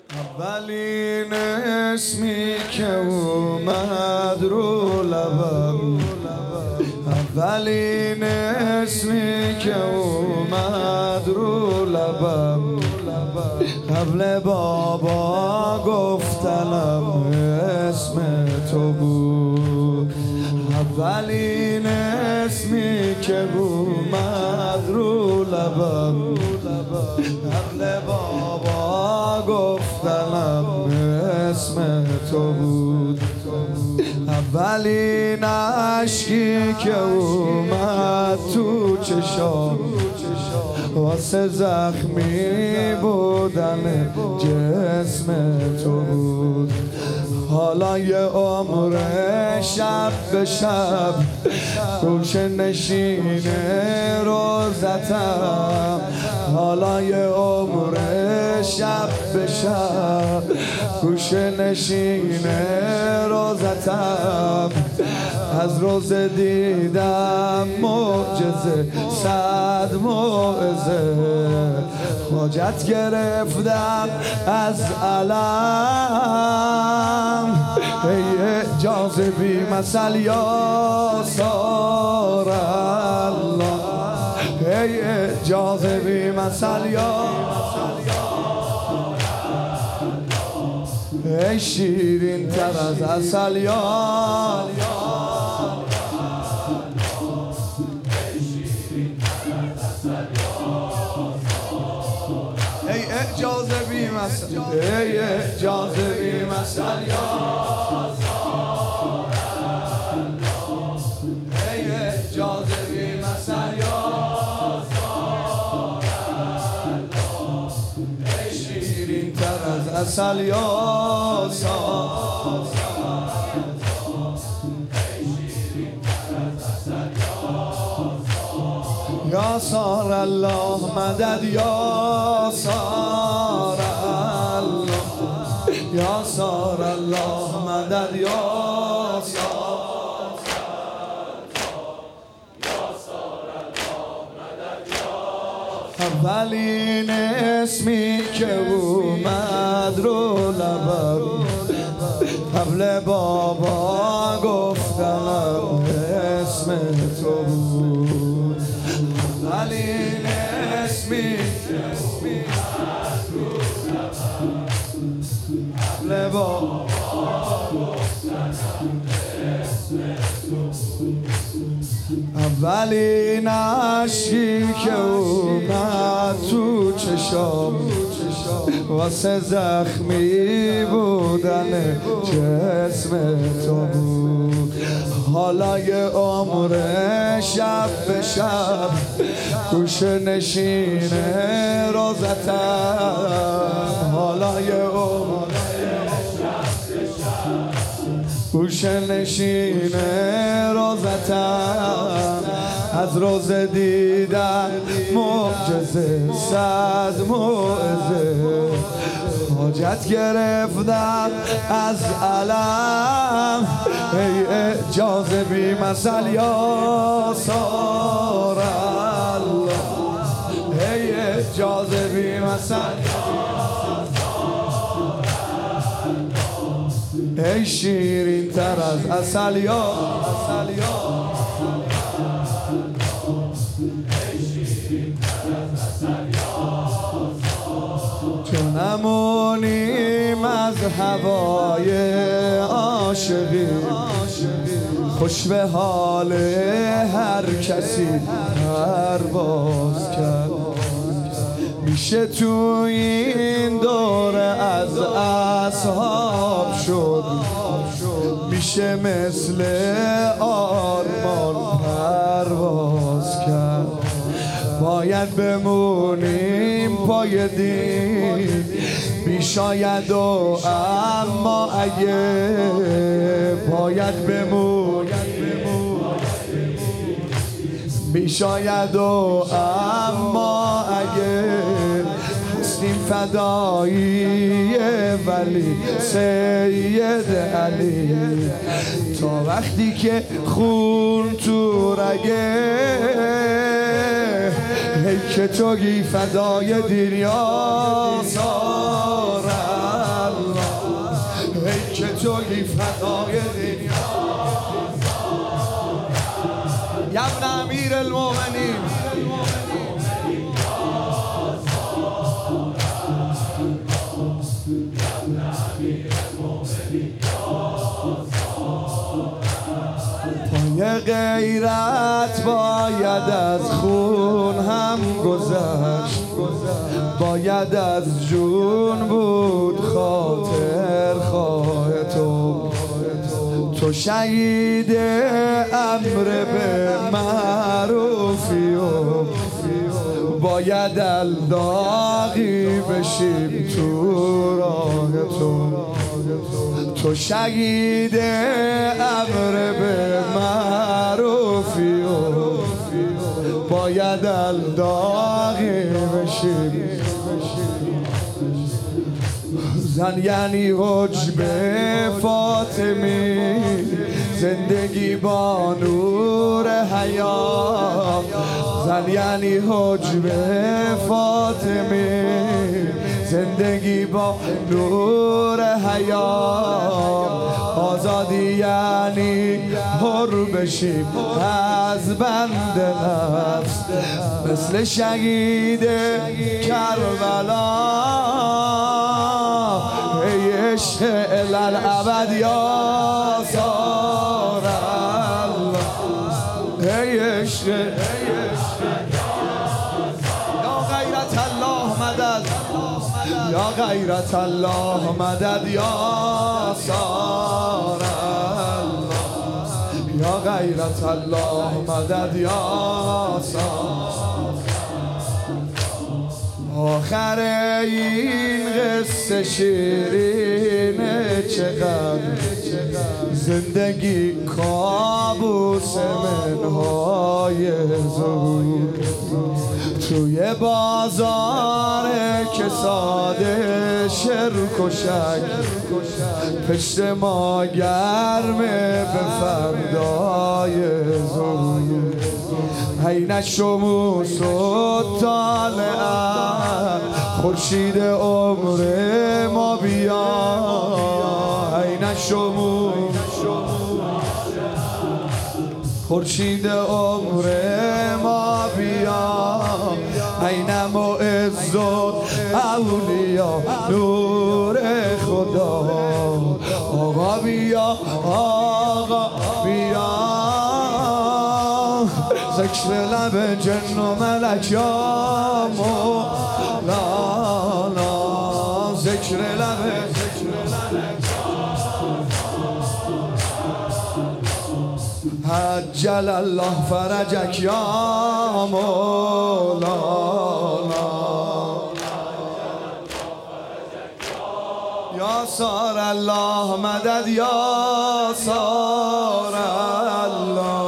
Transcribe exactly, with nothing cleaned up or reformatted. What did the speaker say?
اولین اسمی که اومد رو لبم، اولین اسمی که اومد رو لبم، قبل بابا گفتنم اسم تو بود. اولین اسمی که اومد رو لبم، قبل بابا گفتنم اسم تو بود. اولین عشقی که اومد تو چشام، واسه زخمی بودن جسم تو بود. حالا یه عمر شب به شب گوشه نشین روزتم، حالا یه عمر شب به شب گوشه نشین روزتم. از روز دیدم معجزه صد موعظه، حاجت گرفتم از علم. ای جاذبی مثل یا سار الله، ای جاذبی مثل یا، ای شیرین تر از عسل یا، ای جاذبی مثل، ای جاذبی مثل یا، ای جاذبی مثل یا، ای شیرین تر از عسل یا یا سار الله مدد، یا سار الله، یا سار الله مدد، یا سار الله مدد. اولین اسمی که اومد رو لبم، قبل بابا گفتنم اسم تو بود. اولین اسمی که اومد رو لبم، قبل بابا گفتنم اسم تو بود. اولین عشقی که اومد تو چشام، واسه زخمی بودن جسم تو بود. حالا یه عمر شب به شب گوشه نشین روزتم، حالا یه عمر گوشه نشین روزتم. از روز دیدن معجزه صد موعظه، حاجت گرفتم از علم. ای جاذبی مثل یا سار الله، ای جاذبی مثل یا، ای شیرین تر از عسل یا، چون امونیم از هوای عاشقی، خوش به حال هر کسی پرواز کرد. میشه تو این دور از اصحاب شد، میشه مثل آرمان پرواز کرد. باید بمونیم پای دین، بیشاید و اما اگه باید بمونیم، بیشاید و اما اگه هستیم فدایی ولی سید علی. تا وقتی که خون تو رگه، ای که توی فدای دنیا سارم. بودی فدای دنیا یا ابن امیر المؤمنین پای غیرت باید از خون هم گذشت باید از جون بود خاطر خواه تو تو شهید امر به معروفی و باید الداغی بشیم تو راه تو تو شهید امر به معروفی و باید الداغی بشیم زن یعنی حجب فاطمی زندگی با نور حیا زن یعنی حجب فاطمی زندگی با نور حیا آزادی یعنی حر بشیم از بند نفس مثل شهید کربلا ای عشق الالعبد یا سار الله ای عشق یا غیرت الله مدد یا غیرت الله مدد یا سار الله یا غیرت الله مدد یا سار آخر این قصه شیرینه چقدر زندگی کابوس منهای ظهور توی بازار کساده شرک و شک پشت ما گرمه به فردای ظهور حین شموس و طالعه خورشید عمر ما بیا حین شموس خورشید عمر ما بیا حین معز اولیا نور خدا آقا بیا آقا بیا ذکر لب جن و ملک یا مولانا ذکر لب عجل الله فرجک یا مولانا یا سار الله مدد یا سار الله